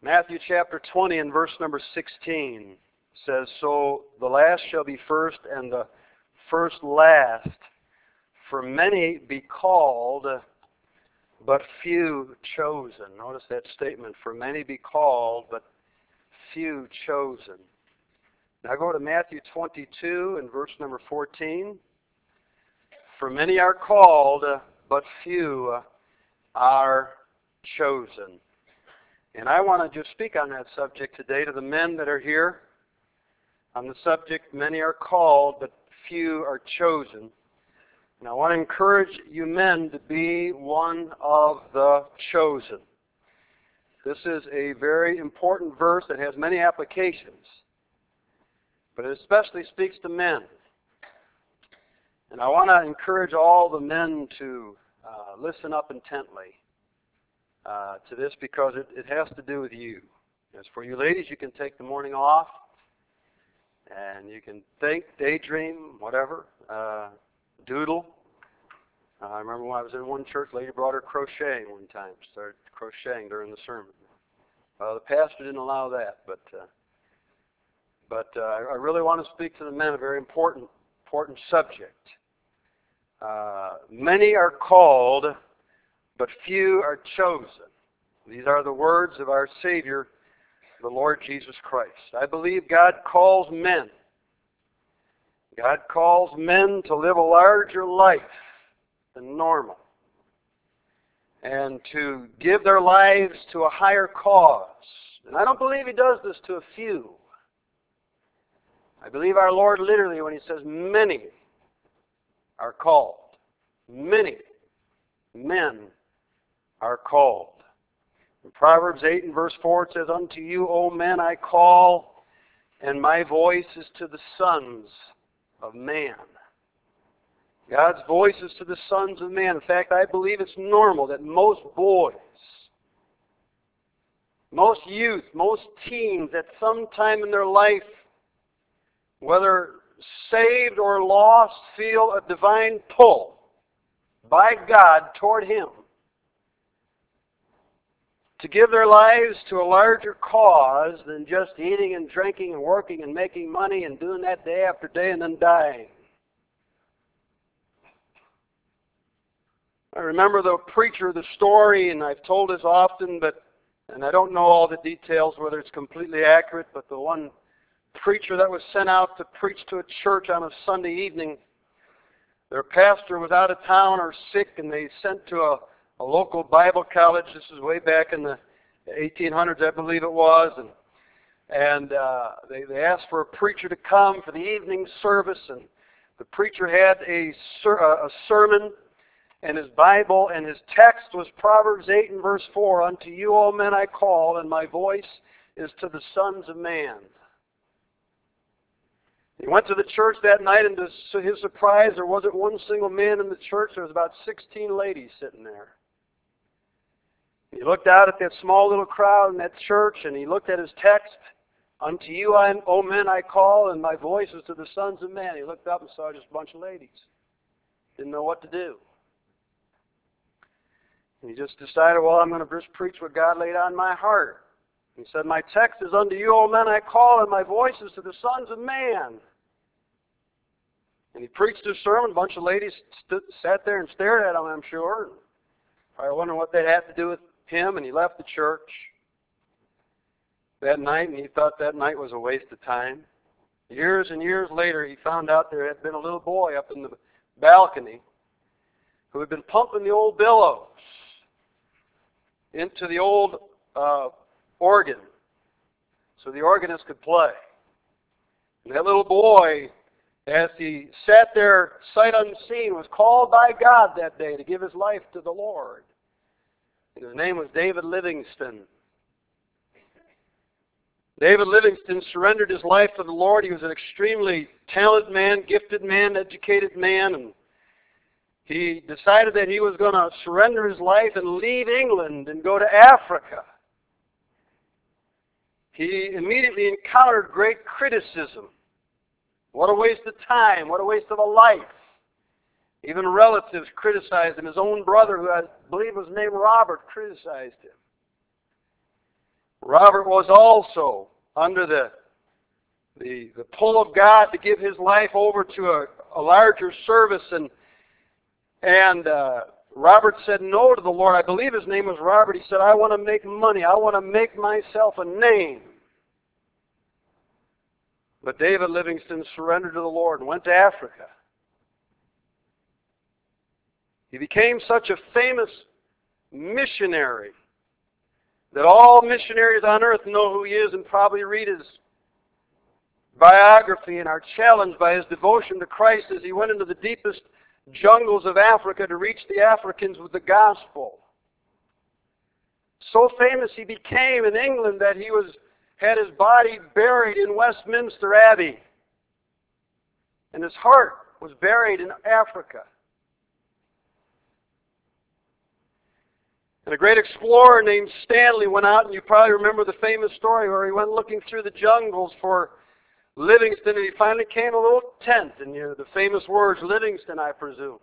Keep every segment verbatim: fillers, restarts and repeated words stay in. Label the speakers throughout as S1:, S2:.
S1: Matthew chapter twenty and verse number sixteen says, "So the last shall be first, and the first last. For many be called, but few chosen." Notice that statement. For many be called, but few chosen. Now go to Matthew twenty-two and verse number fourteen. "For many are called, but few are chosen." And I want to just speak on that subject today to the men that are here. On the subject, many are called, but few are chosen. And I want to encourage you men to be one of the chosen. This is a very important verse that has many applications, but it especially speaks to men. And I want to encourage all the men to uh, listen up intently uh, to this, because it, it has to do with you. As for you ladies, you can take the morning off, and you can think, daydream, whatever, uh, doodle. Uh, I remember when I was in one church, a lady brought her crocheting one time, started crocheting during the sermon. Uh, the pastor didn't allow that, but uh, but uh, I really want to speak to the men, a very important important subject. Uh, many are called, but few are chosen. These are the words of our Savior, the Lord Jesus Christ. I believe God calls men. God calls men to live a larger life than normal, and to give their lives to a higher cause. And I don't believe He does this to a few. I believe our Lord literally, when He says many are called, many men are called. In Proverbs eight and verse four it says, "Unto you, O men, I call, and my voice is to the sons of man." God's voice is to the sons of man. In fact, I believe it's normal that most boys, most youth, most teens at some time in their life, whether saved or lost, feel a divine pull by God toward Him to give their lives to a larger cause than just eating and drinking and working and making money and doing that day after day and then dying. I remember the preacher, the story, and I've told this often, but and I don't know all the details, whether it's completely accurate, but the one preacher that was sent out to preach to a church on a Sunday evening, their pastor was out of town or sick, and they sent to a, a local Bible college. This is way back in the eighteen hundreds, I believe it was, and and uh, they, they asked for a preacher to come for the evening service, and the preacher had a, ser- a sermon and his Bible, and his text was Proverbs eight and verse four, "Unto you, O men, I call, and my voice is to the sons of man." He went to the church that night, and to his surprise, there wasn't one single man in the church. There was about sixteen ladies sitting there. He looked out at that small little crowd in that church, and he looked at his text, "Unto you, O men, I call, and my voice is to the sons of man." He looked up and saw just a bunch of ladies. Didn't know what to do. And he just decided, well, I'm going to just preach what God laid on my heart. He said, "My text is, unto you, O men, I call, and my voice is to the sons of man." And he preached his sermon. A bunch of ladies stood, sat there and stared at him, I'm sure. Probably wondering what that had to do with him, and he left the church that night, and he thought that night was a waste of time. Years and years later, he found out there had been a little boy up in the balcony who had been pumping the old billows into the old uh, organ so the organist could play. And that little boy, as he sat there sight unseen, was called by God that day to give his life to the Lord. And his name was David Livingston. David Livingston surrendered his life to the Lord. He was an extremely talented man, gifted man, educated man, and he decided that he was going to surrender his life and leave England and go to Africa. He immediately encountered great criticism. What a waste of time. What a waste of a life. Even relatives criticized him. His own brother, who I believe was named Robert, criticized him. Robert was also under the, the, the pull of God to give his life over to a, a larger service, and, and uh, Robert said no to the Lord. I believe his name was Robert. He said, I want to make money. I want to make myself a name. But David Livingstone surrendered to the Lord and went to Africa. He became such a famous missionary that all missionaries on earth know who he is and probably read his biography and are challenged by his devotion to Christ as he went into the deepest jungles of Africa to reach the Africans with the gospel. So famous he became in England that he was had his body buried in Westminster Abbey, and his heart was buried in Africa. And a great explorer named Stanley went out, and you probably remember the famous story where he went looking through the jungles for Livingstone, and he finally came to a little tent, and you know, the famous words, Livingstone, I presume.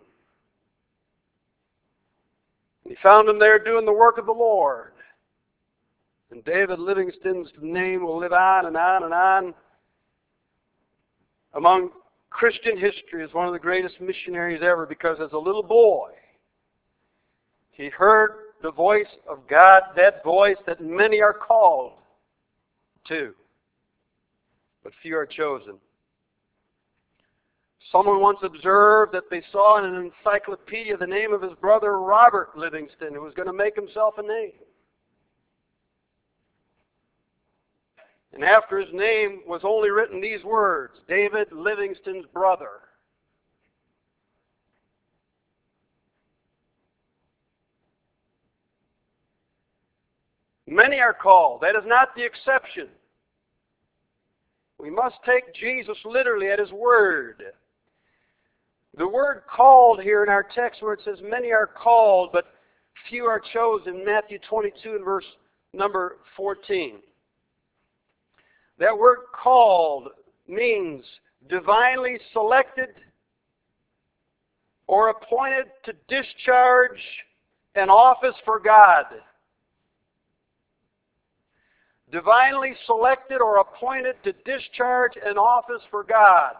S1: And he found him there doing the work of the Lord. And David Livingstone's name will live on and on and on among Christian history as one of the greatest missionaries ever, because as a little boy, he heard the voice of God, that voice that many are called to, but few are chosen. Someone once observed that they saw in an encyclopedia the name of his brother Robert Livingstone, who was going to make himself a name. And after his name was only written these words, David Livingstone's brother. Many are called. That is not the exception. We must take Jesus literally at his word. The word called here in our text where it says many are called, but few are chosen, Matthew twenty-two and verse number fourteen. That word called means divinely selected or appointed to discharge an office for God. Divinely selected or appointed to discharge an office for God.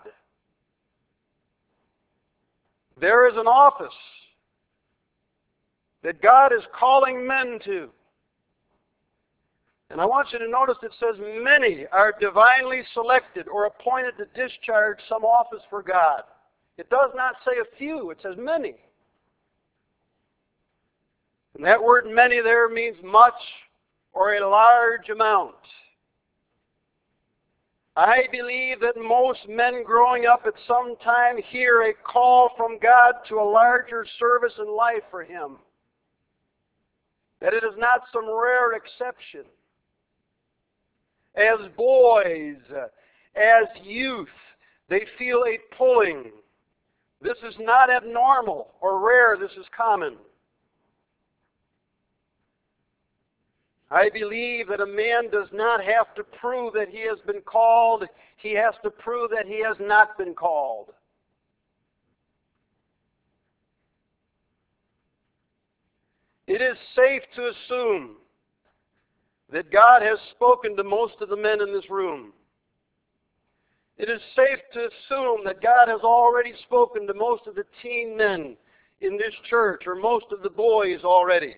S1: There is an office that God is calling men to. And I want you to notice it says many are divinely selected or appointed to discharge some office for God. It does not say a few, it says many. And that word many there means much or a large amount. I believe that most men growing up at some time hear a call from God to a larger service in life for Him. That it is not some rare exception. As boys, as youth, they feel a pulling. This is not abnormal or rare, this is common. I believe that a man does not have to prove that he has been called. He has to prove that he has not been called. It is safe to assume that God has spoken to most of the men in this room. It is safe to assume that God has already spoken to most of the teen men in this church, or most of the boys already.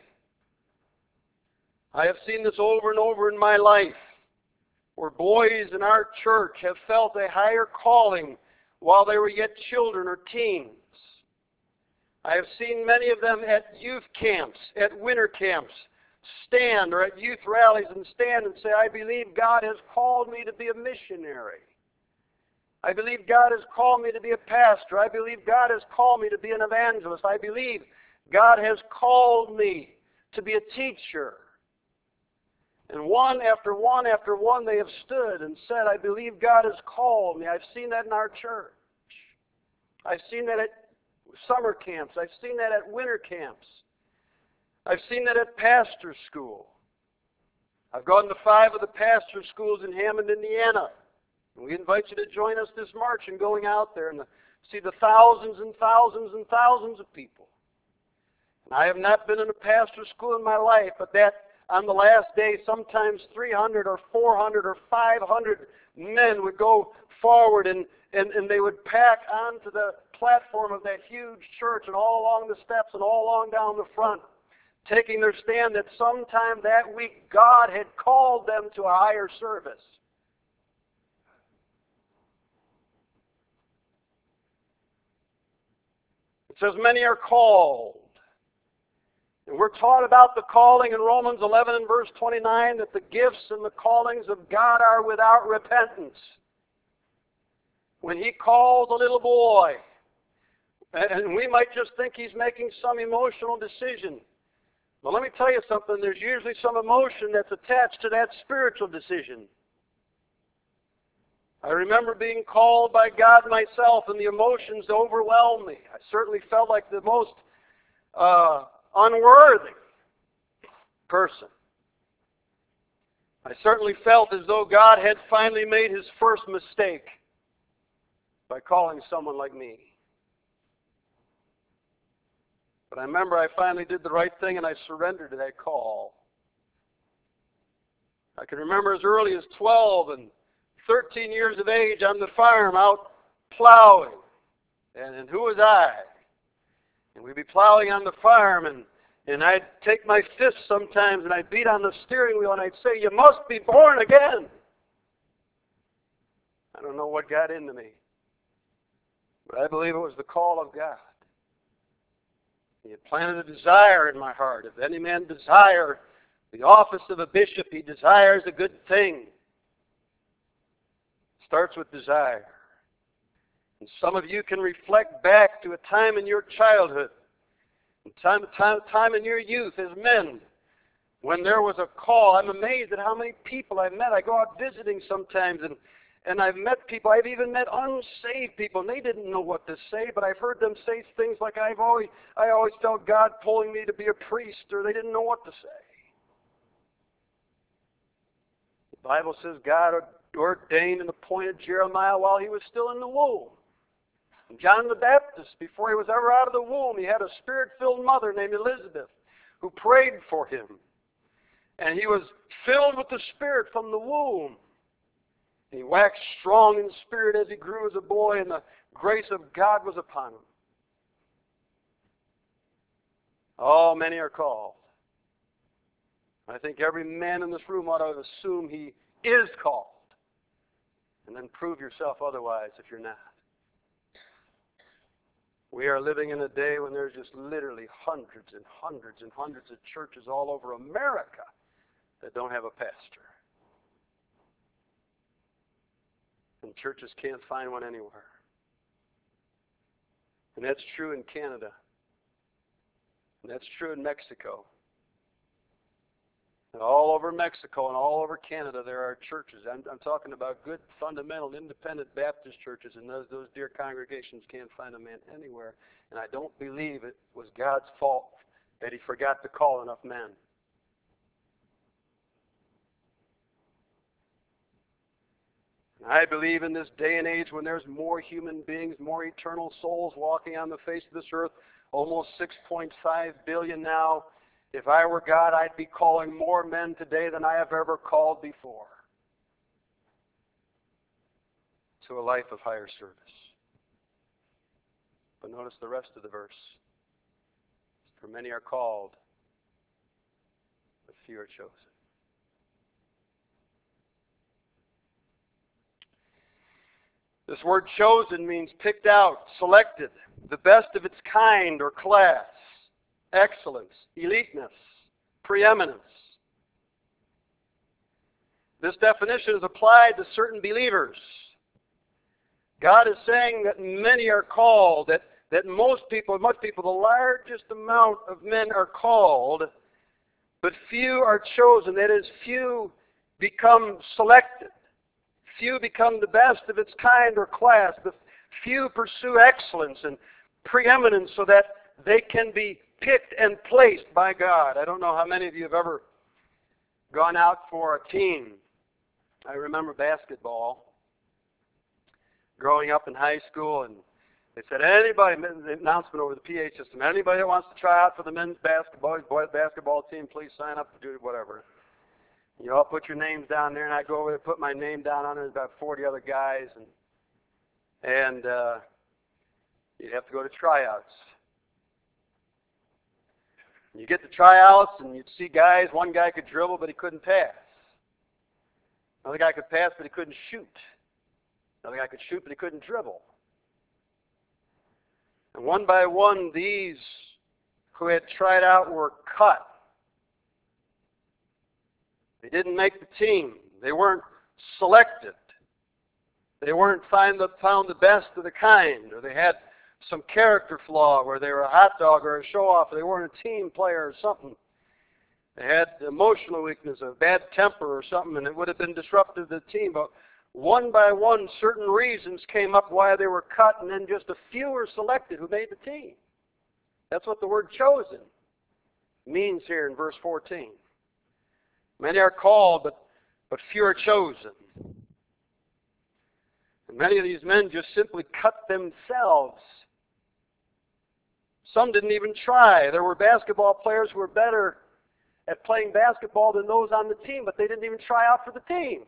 S1: I have seen this over and over in my life, where boys in our church have felt a higher calling while they were yet children or teens. I have seen many of them at youth camps, at winter camps, stand, or at youth rallies and stand and say, I believe God has called me to be a missionary. I believe God has called me to be a pastor. I believe God has called me to be an evangelist. I believe God has called me to be a teacher. And one after one after one, they have stood and said, I believe God has called me. I've seen that in our church. I've seen that at summer camps. I've seen that at winter camps. I've seen that at pastor school. I've gone to five of the pastor schools in Hammond, Indiana. And we invite you to join us this March in going out there and see the thousands and thousands and thousands of people. And I have not been in a pastor school in my life, but that on the last day, sometimes three hundred or four hundred or five hundred men would go forward and, and, and they would pack onto the platform of that huge church and all along the steps and all along down the front, taking their stand that sometime that week God had called them to a higher service. It says many are called. And we're taught about the calling in Romans eleven and verse twenty-nine that the gifts and the callings of God are without repentance. When He calls a little boy, and we might just think He's making some emotional decision. But let me tell you something, there's usually some emotion that's attached to that spiritual decision. I remember being called by God myself, and the emotions overwhelmed me. I certainly felt like the most uh, unworthy person. I certainly felt as though God had finally made His first mistake by calling someone like me. But I remember I finally did the right thing and I surrendered to that call. I can remember as early as twelve and thirteen years of age on the farm out plowing. And, and who was I? And we'd be plowing on the farm, and, and I'd take my fist sometimes and I'd beat on the steering wheel and I'd say, "You must be born again." I don't know what got into me, but I believe it was the call of God. He had planted a desire in my heart. If any man desire the office of a bishop, he desires a good thing. It starts with desire. And some of you can reflect back to a time in your childhood, and time, time, time in your youth as men, when there was a call. I'm amazed at how many people I've met. I go out visiting sometimes, and And I've met people, I've even met unsaved people, and they didn't know what to say, but I've heard them say things like, I've always, I always felt God pulling me to be a priest, or they didn't know what to say. The Bible says God ordained and appointed Jeremiah while he was still in the womb. And John the Baptist, before he was ever out of the womb, he had a spirit-filled mother named Elizabeth who prayed for him. And he was filled with the Spirit from the womb. He waxed strong in spirit as he grew as a boy, and the grace of God was upon him. Oh, many are called. I think every man in this room ought to assume he is called, and then prove yourself otherwise if you're not. We are living in a day when there's just literally hundreds and hundreds and hundreds of churches all over America that don't have a pastor. And churches can't find one anywhere. And that's true in Canada. And that's true in Mexico. And all over Mexico and all over Canada there are churches. I'm, I'm talking about good, fundamental, independent Baptist churches, and those, those dear congregations can't find a man anywhere. And I don't believe it was God's fault that He forgot to call enough men. I believe in this day and age when there's more human beings, more eternal souls walking on the face of this earth, almost six point five billion now. If I were God, I'd be calling more men today than I have ever called before to a life of higher service. But notice the rest of the verse. For many are called, but few are chosen. This word chosen means picked out, selected, the best of its kind or class, excellence, eliteness, preeminence. This definition is applied to certain believers. God is saying that many are called, that, that most people, most people, the largest amount of men are called, but few are chosen. That is, few become selected. Few become the best of its kind or class. The few pursue excellence and preeminence so that they can be picked and placed by God. I don't know how many of you have ever gone out for a team. I remember basketball. Growing up in high school, and They said, anybody, the announcement over the P A system, anybody that wants to try out for the men's basketball, boys basketball team, please sign up to do whatever. You all put your names down there, and I go over there, put my name down on it. There's about forty other guys, and and uh, you'd have to go to tryouts. You get the tryouts, and you'd see guys. One guy could dribble, but he couldn't pass. Another guy could pass, but he couldn't shoot. Another guy could shoot, but he couldn't dribble. And one by one, these who had tried out were cut. They didn't make the team. They weren't selected. They weren't find the, found the best of the kind, or they had some character flaw where they were a hot dog or a show-off, or they weren't a team player or something. They had emotional weakness, a bad temper or something, and it would have been disruptive to the team. But one by one, certain reasons came up why they were cut, and then just a few were selected who made the team. That's what the word chosen means here in verse fourteen. Many are called, but, but few are chosen. And many of these men just simply cut themselves. Some didn't even try. There were basketball players who were better at playing basketball than those on the team, but they didn't even try out for the team.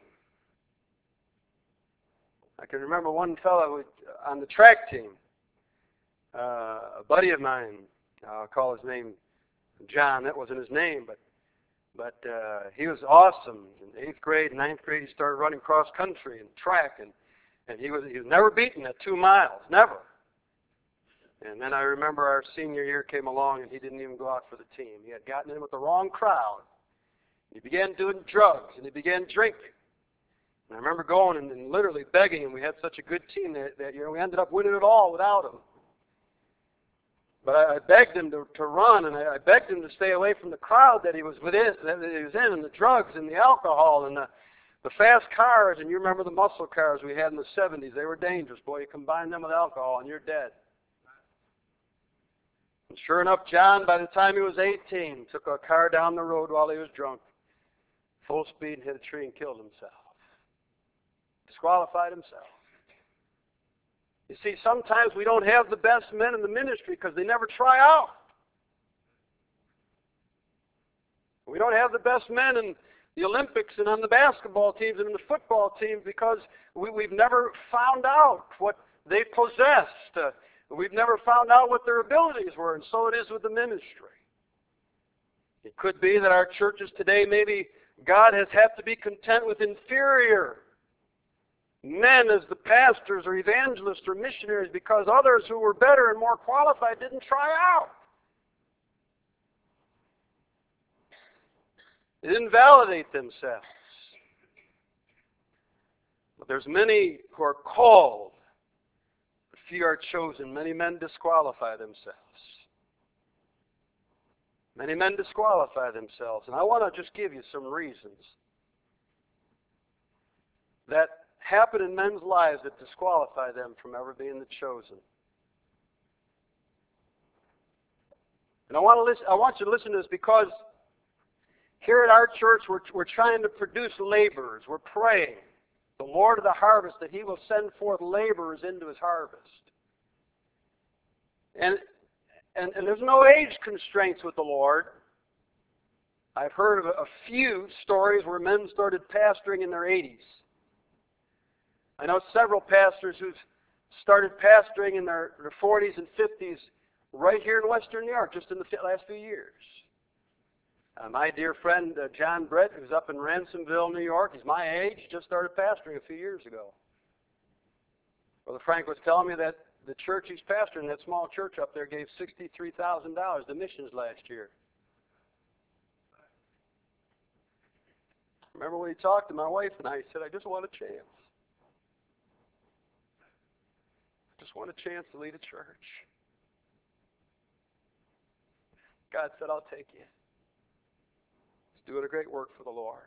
S1: I can remember one fellow on the track team, uh, a buddy of mine, I'll call his name John, that wasn't his name, but but uh, he was awesome. In eighth grade, ninth grade, he started running cross country and track, and, and he was he was never beaten at two miles, never. And then I remember our senior year came along, and he didn't even go out for the team. He had gotten in with the wrong crowd. He began doing drugs, and he began drinking. And I remember going and, and literally begging him. We had such a good team that, that you know we ended up winning it all without him. But I, I begged him to, to run, and I, I begged him to stay away from the crowd that he was within, that he was in, and the drugs and the alcohol and the, the fast cars. And you remember the muscle cars we had in the seventies? They were dangerous, boy. You combine them with alcohol, and you're dead. And sure enough, John, by the time he was eighteen, took a car down the road while he was drunk, full speed, and hit a tree and killed himself. Disqualified himself. You see, sometimes we don't have the best men in the ministry because they never try out. We don't have the best men in the Olympics and on the basketball teams and in the football teams because we, we've never found out what they possessed. Uh, we've never found out what their abilities were, and so it is with the ministry. It could be that our churches today, maybe God has had to be content with inferior men as the pastors or evangelists or missionaries because others who were better and more qualified didn't try out. They didn't validate themselves. But there's many who are called, but few are chosen. Many men disqualify themselves. Many men disqualify themselves. And I want to just give you some reasons that happen in men's lives that disqualify them from ever being the chosen. And I want to listen, I want you to listen to this because here at our church we're, we're trying to produce laborers. We're praying, the Lord of the harvest, that He will send forth laborers into His harvest. And, and, and there's no age constraints with the Lord. I've heard of a, a few stories where men started pastoring in their eighties. I know several pastors who've started pastoring in their, their forties and fifties right here in Western New York, just in the last few years. Uh, my dear friend uh, John Brett, who's up in Ransomville, New York, he's my age, just started pastoring a few years ago. Brother Frank was telling me that the church he's pastoring, that small church up there, gave sixty-three thousand dollars to missions last year. Remember when he talked to my wife and I, he said, I just want a chance. Just want a chance to lead a church. God said, I'll take you. He's doing a great work for the Lord.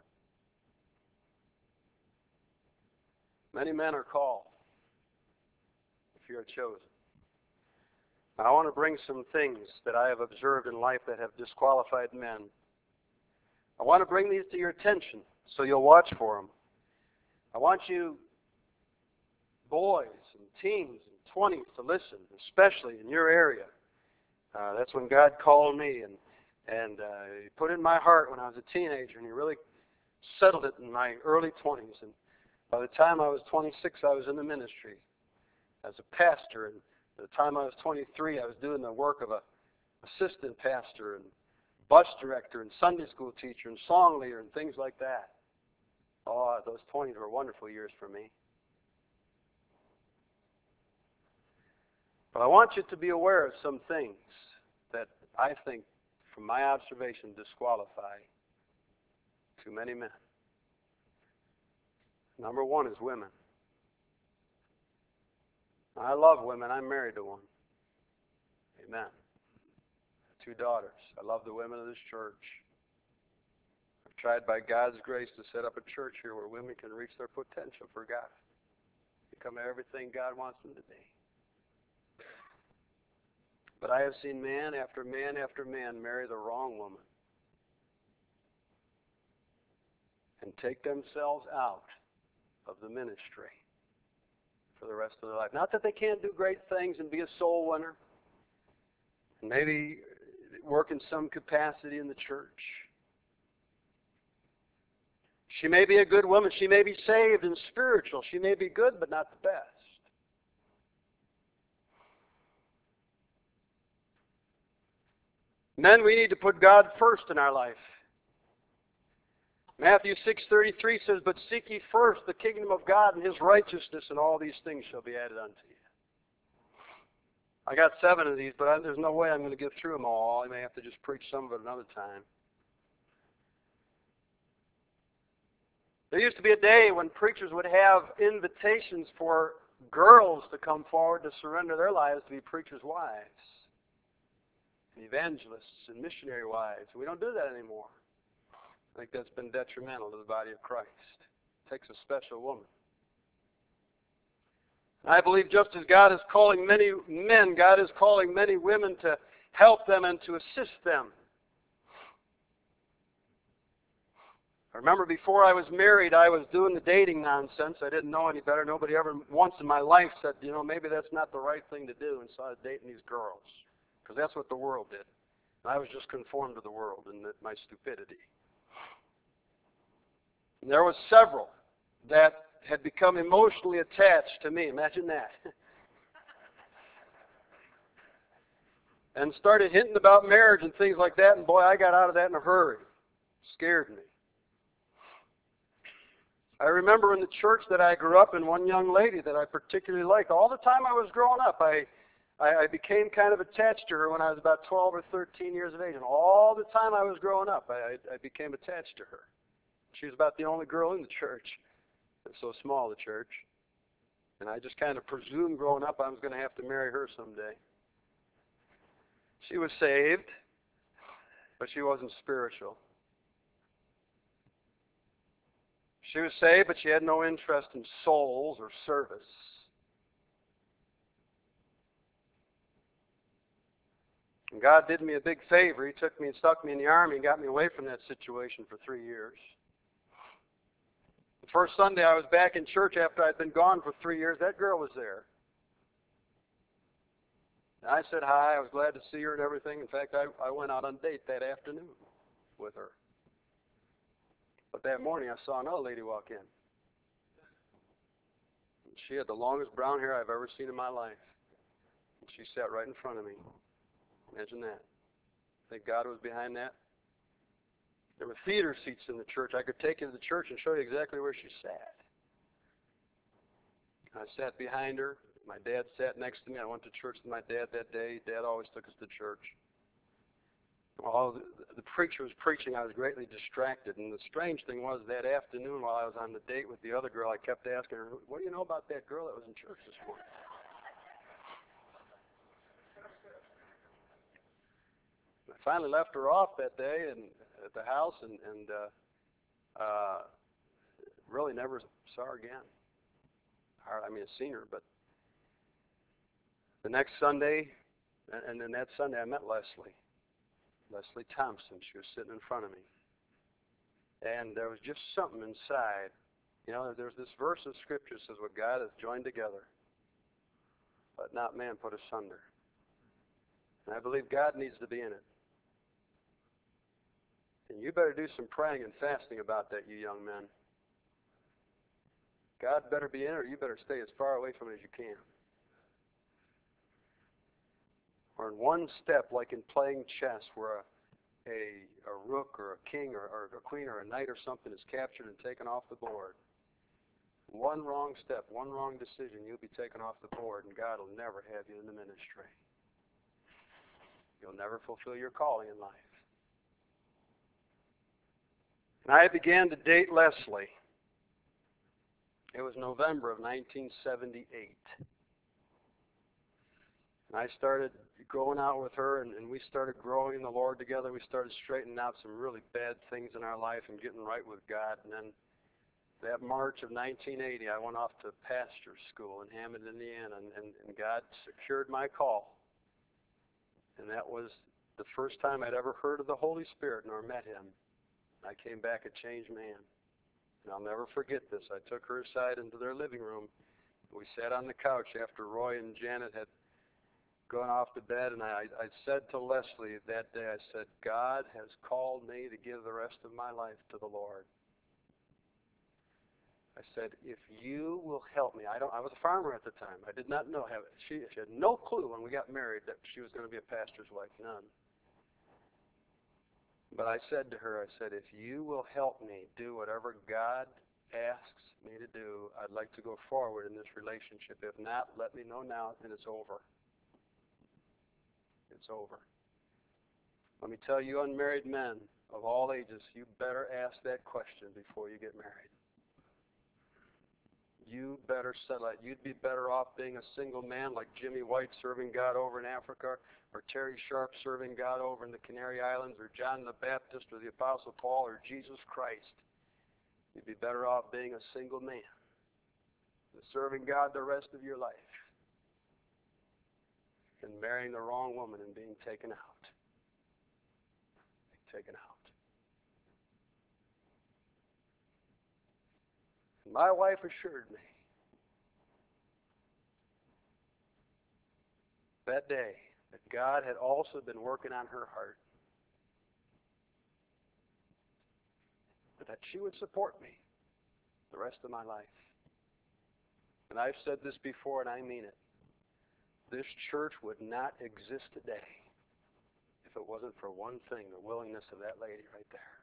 S1: Many men are called if you are chosen. Now, I want to bring some things that I have observed in life that have disqualified men. I want to bring these to your attention so you'll watch for them. I want you, boys and teens and twenties to listen, especially in your area. Uh, that's when God called me and and uh, He put it in my heart when I was a teenager, and He really settled it in my early twenties. And by the time I was twenty-six, I was in the ministry as a pastor, and by the time I was twenty-three, I was doing the work of a assistant pastor and bus director and Sunday school teacher and song leader and things like that. Oh, those twenties were wonderful years for me. But I want you to be aware of some things that I think, from my observation, disqualify too many men. Number one is women. I love women. I'm married to one. Amen. Two daughters. I love the women of this church. I've tried by God's grace to set up a church here where women can reach their potential for God, become everything God wants them to be. But I have seen man after man after man marry the wrong woman and take themselves out of the ministry for the rest of their life. Not that they can't do great things and be a soul winner, and maybe work in some capacity in the church. She may be a good woman. She may be saved and spiritual. She may be good, but not the best. Men, we need to put God first in our life. Matthew six thirty-three says, "But seek ye first the kingdom of God and His righteousness, and all these things shall be added unto you." I got seven of these, but I, there's no way I'm going to get through them all. I may have to just preach some of it another time. There used to be a day when preachers would have invitations for girls to come forward to surrender their lives to be preachers' wives, and evangelists and missionary wives. We don't do that anymore. I think that's been detrimental to the body of Christ. It takes a special woman. I believe just as God is calling many men, God is calling many women to help them and to assist them. I remember before I was married, I was doing the dating nonsense. I didn't know any better. Nobody ever once in my life said, you know, maybe that's not the right thing to do, and so I was dating these girls. Because that's what the world did. And I was just conformed to the world and my stupidity. And there was several that had become emotionally attached to me. Imagine that. And started hinting about marriage and things like that, and boy, I got out of that in a hurry. It scared me. I remember in the church that I grew up in, one young lady that I particularly liked. All the time I was growing up, I, I, I became kind of attached to her when I was about twelve or thirteen years of age. And all the time I was growing up, I, I became attached to her. She was about the only girl in the church. It's so small, the church. And I just kind of presumed growing up I was going to have to marry her someday. She was saved, but she wasn't spiritual. She was saved, but she had no interest in souls or service. And God did me a big favor. He took me and stuck me in the army and got me away from that situation for three years. The first Sunday I was back in church after I'd been gone for three years, that girl was there. And I said hi. I was glad to see her and everything. In fact, I, I went out on a date that afternoon with her. But that morning I saw another lady walk in. She had the longest brown hair I've ever seen in my life. And she sat right in front of me. Imagine that. I think God was behind that. There were theater seats in the church. I could take you to the church and show you exactly where she sat. I sat behind her. My dad sat next to me. I went to church with my dad that day. Dad always took us to church. While the, the preacher was preaching, I was greatly distracted. And the strange thing was, that afternoon while I was on the date with the other girl, I kept asking her, what do you know about that girl that was in church this morning? I finally left her off that day and at the house and, and uh, uh, really never saw her again. I mean, I've seen her, but the next Sunday, and, and then that Sunday I met Leslie. Leslie Thompson. She was sitting in front of me. And there was just something inside. You know, there's this verse of Scripture that says, what God has joined together, Let not man put asunder. And I believe God needs to be in it. And you better do some praying and fasting about that, you young men. God better be in it, or you better stay as far away from it as you can. Or in one step, like in playing chess, where a, a, a rook or a king or, or a queen or a knight or something is captured and taken off the board. One wrong step, one wrong decision, you'll be taken off the board, and God will never have you in the ministry. You'll never fulfill your calling in life. And I began to date Leslie. It was November of nineteen seventy-eight. And I started going out with her, and, and we started growing in the Lord together. We started straightening out some really bad things in our life and getting right with God. And then that March of nineteen eighty, I went off to pastor's school in Hammond, Indiana, and, and, and God secured my call. And that was the first time I'd ever heard of the Holy Spirit nor met him. I came back a changed man. And I'll never forget this. I took her aside into their living room. We sat on the couch after Roy and Janet had gone off to bed, and I, I said to Leslie that day, I said, God has called me to give the rest of my life to the Lord. I said, if you will help me. I don't. I was a farmer at the time. I did not know. Have, she, she had no clue when we got married that she was going to be a pastor's wife. None. But I said to her, I said, if you will help me do whatever God asks me to do, I'd like to go forward in this relationship. If not, let me know now, and it's over. It's over. Let me tell you, unmarried men of all ages, you better ask that question before you get married. You better settle it. You'd be better off being a single man like Jimmy White serving God over in Africa, or Terry Sharp serving God over in the Canary Islands, or John the Baptist, or the Apostle Paul, or Jesus Christ. You'd be better off being a single man than serving God the rest of your life than marrying the wrong woman and being taken out. Being taken out. My wife assured me that day that God had also been working on her heart, that she would support me the rest of my life. And I've said this before, and I mean it. This church would not exist today if it wasn't for one thing, the willingness of that lady right there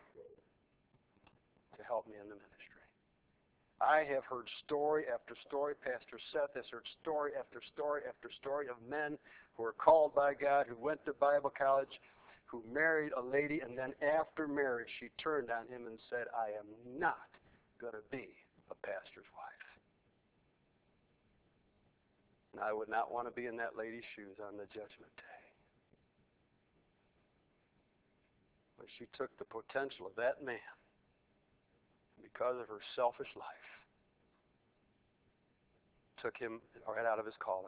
S1: to help me in the ministry. I have heard story after story. Pastor Seth has heard story after story after story of men who were called by God, who went to Bible college, who married a lady, and then after marriage she turned on him and said, I am not going to be a pastor's wife. And I would not want to be in that lady's shoes on the judgment day. But she took the potential of that man, because of her selfish life, took him right out of his calling.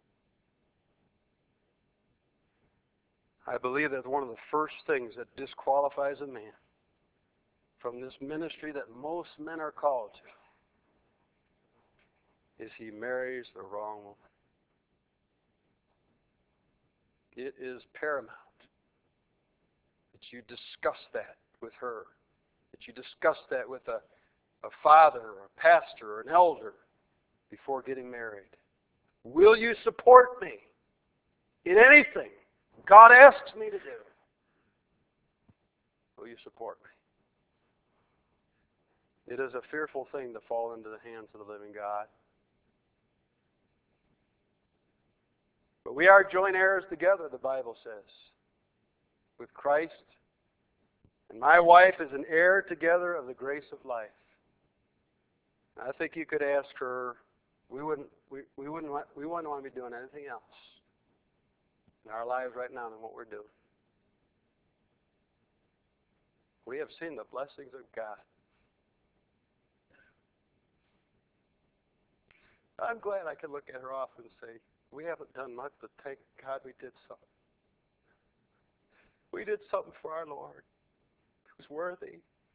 S1: I believe that one of the first things that disqualifies a man from this ministry that most men are called to is he marries the wrong woman. It is paramount that you discuss that with her, that you discuss that with a, a father or a pastor or an elder before getting married. Will you support me in anything God asks me to do? Will you support me? It is a fearful thing to fall into the hands of the living God. But we are joint heirs together, the Bible says, with Christ. And my wife is an heir together of the grace of life. And I think you could ask her, we wouldn't, we, we wouldn't want, we wouldn't want to be doing anything else in our lives right now than what we're doing. We have seen the blessings of God. I'm glad I can look at her often and say, we haven't done much, but thank God we did something. We did something for our Lord. It was worthy.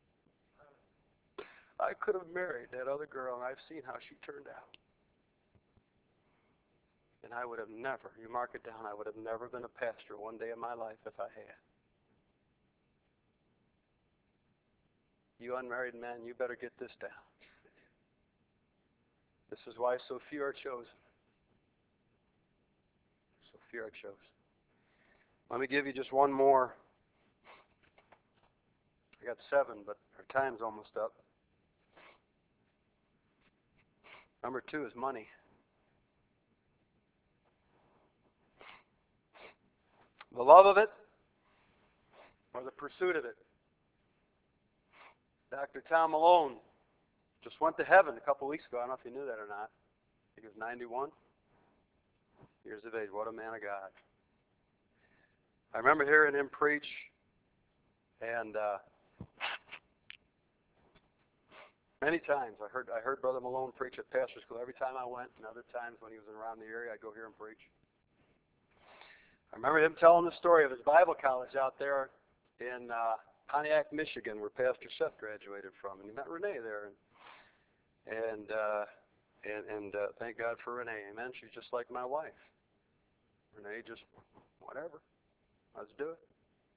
S1: I could have married that other girl, and I've seen how she turned out. And I would have never, you mark it down, I would have never been a pastor one day in my life if I had. You unmarried men, you better get this down. This is why so few are chosen. So few are chosen. Let me give you just one more. I got seven, but our time's almost up. Number two is money. The love of it or the pursuit of it. Doctor Tom Malone just went to heaven a couple weeks ago. I don't know if you knew that or not. I think he was ninety-one years of age. What a man of God. I remember hearing him preach, and uh, many times I heard I heard Brother Malone preach at pastor school every time I went, and other times when he was around the area, I'd go hear him preach. I remember him telling the story of his Bible college out there in uh, Pontiac, Michigan, where Pastor Seth graduated from, and he met Renee there, and and uh, and, and uh, thank God for Renee. Amen. She's just like my wife. Renee just whatever. Let's do it.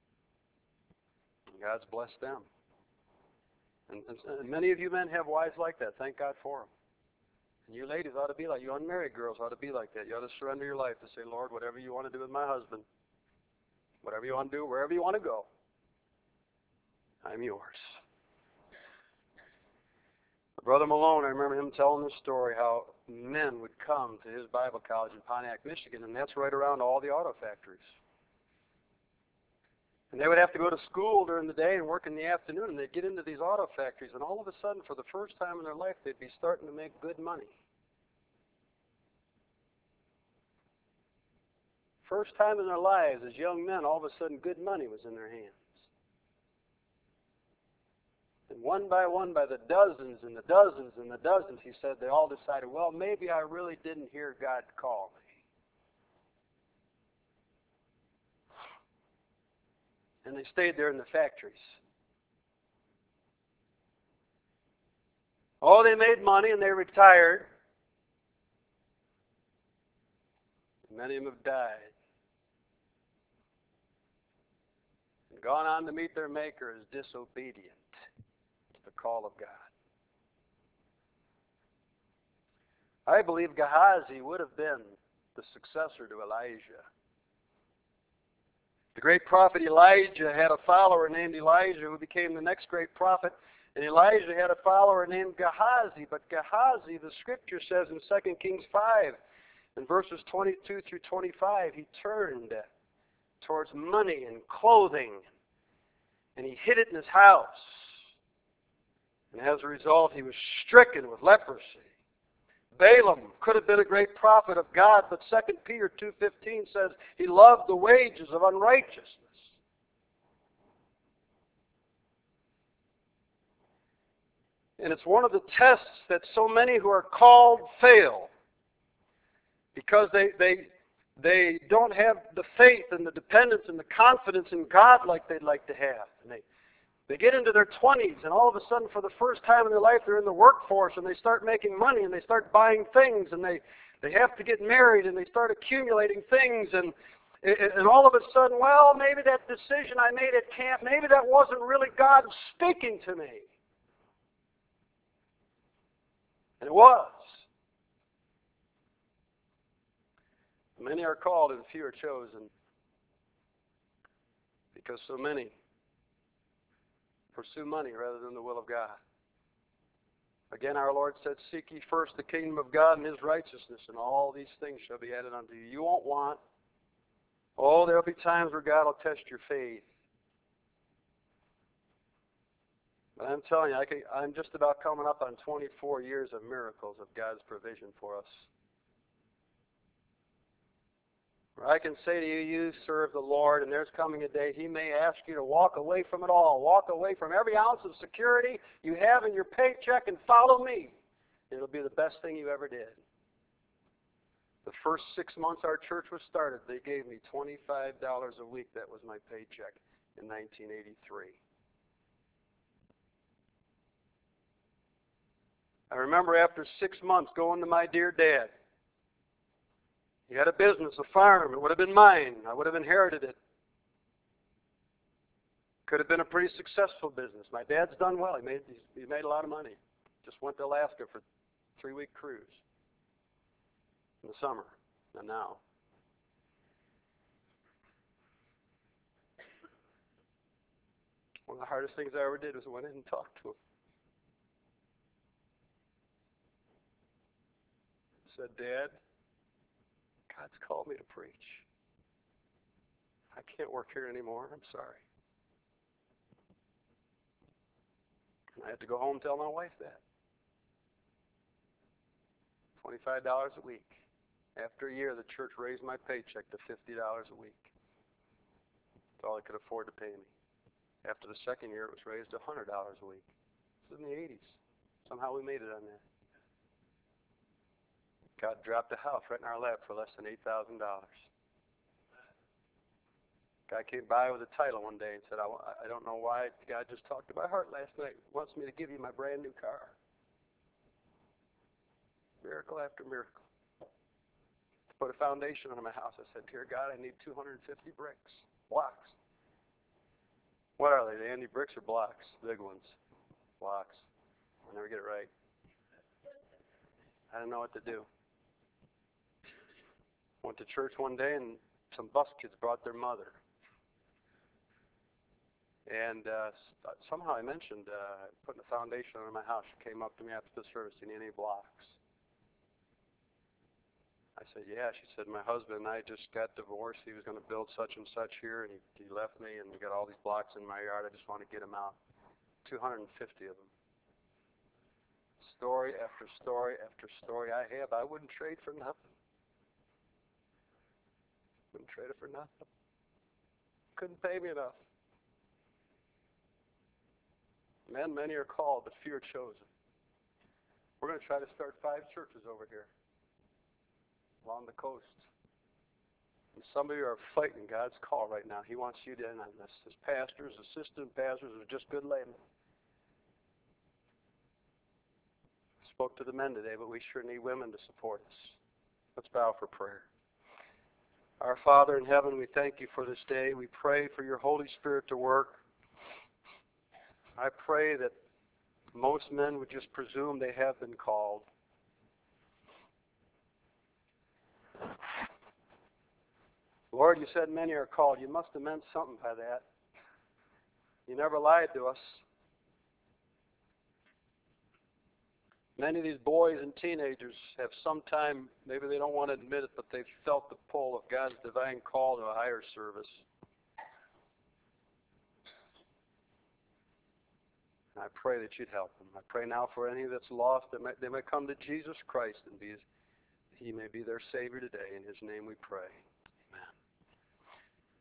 S1: And God's blessed them. And, and, and many of you men have wives like that. Thank God for them. And you ladies ought to be like, you unmarried girls ought to be like that. You ought to surrender your life to say, Lord, whatever you want to do with my husband, whatever you want to do, wherever you want to go, I'm yours. Brother Malone, I remember him telling this story how men would come to his Bible college in Pontiac, Michigan, and that's right around all the auto factories. And they would have to go to school during the day and work in the afternoon, and they'd get into these auto factories, and all of a sudden, for the first time in their life, they'd be starting to make good money. First time in their lives as young men, all of a sudden, good money was in their hands. And one by one, by the dozens and the dozens and the dozens, he said, they all decided, well, maybe I really didn't hear God call me. And they stayed there in the factories. Oh, they made money and they retired. Many of them have died and gone on to meet their Maker as disobedient to the call of God. I believe Gehazi would have been the successor to Elijah. The great prophet Elijah had a follower named Elijah who became the next great prophet. And Elijah had a follower named Gehazi. But Gehazi, the scripture says in Second Kings five, in verses twenty-two through twenty-five, he turned towards money and clothing. And he hid it in his house. And as a result, he was stricken with leprosy. Balaam could have been a great prophet of God, but Second Peter two fifteen says he loved the wages of unrighteousness. And it's one of the tests that so many who are called fail because they they they don't have the faith and the dependence and the confidence in God like they'd like to have. And they They get into their twenties, and all of a sudden, for the first time in their life, they're in the workforce, and they start making money, and they start buying things, and they, they have to get married, and they start accumulating things, and, and all of a sudden, well, maybe that decision I made at camp, maybe that wasn't really God speaking to me. And it was. Many are called, and few are chosen, because so many pursue money rather than the will of God. Again, our Lord said, seek ye first the kingdom of God and His righteousness, and all these things shall be added unto you. You won't want. Oh, there'll be times where God will test your faith. But I'm telling you, I can, I'm just about coming up on twenty-four years of miracles of God's provision for us. I can say to you, you serve the Lord, and there's coming a day He may ask you to walk away from it all. Walk away from every ounce of security you have in your paycheck and follow me. It'll be the best thing you ever did. The first six months our church was started, they gave me twenty-five dollars a week. That was my paycheck in nineteen eighty-three. I remember after six months going to my dear dad. You had a business, a farm. It would have been mine. I would have inherited it. Could have been a pretty successful business. My dad's done well. He made he made a lot of money. Just went to Alaska for a three-week cruise in the summer. And now, one of the hardest things I ever did was went in and talked to him. I said, Dad, God's called me to preach. I can't work here anymore. I'm sorry. And I had to go home and tell my wife that. twenty-five dollars a week. After a year, the church raised my paycheck to fifty dollars a week. That's all they could afford to pay me. After the second year, it was raised to one hundred dollars a week. This was in the eighties. Somehow we made it on that. God dropped a house right in our lap for less than eight thousand dollars. Guy came by with a title one day and said, I, I don't know why God just talked to my heart last night. He wants me to give you my brand new car. Miracle after miracle. To put a foundation on my house, I said, Dear God, I need two hundred fifty bricks, blocks. What are they, the Andy bricks or blocks? Big ones. Blocks. I never get it right. I didn't know what to do. Went to church one day and some bus kids brought their mother. And uh, somehow I mentioned uh, putting a foundation on my house. She came up to me after the service, do you need any blocks? I said, yeah. She said, my husband and I just got divorced. He was going to build such and such here, and he, he left me, and we got all these blocks in my yard. I just want to get them out. two hundred fifty of them. Story after story after story I have. I wouldn't trade for nothing. Wouldn't trade it for nothing. Couldn't pay me enough. Men, many are called, but few are chosen. We're going to try to start five churches over here along the coast. And some of you are fighting God's call right now. He wants you to in on this. As pastors, assistant pastors, are just good laymen. Spoke to the men today, but we sure need women to support us. Let's bow for prayer. Our Father in heaven, we thank you for this day. We pray for your Holy Spirit to work. I pray that most men would just presume they have been called. Lord, you said many are called. You must have meant something by that. You never lied to us. Many of these boys and teenagers have sometime, maybe they don't want to admit it, but they've felt the pull of God's divine call to a higher service. And I pray that you'd help them. I pray now for any that's lost that may, they may come to Jesus Christ and be, He may be their Savior today. In His name we pray.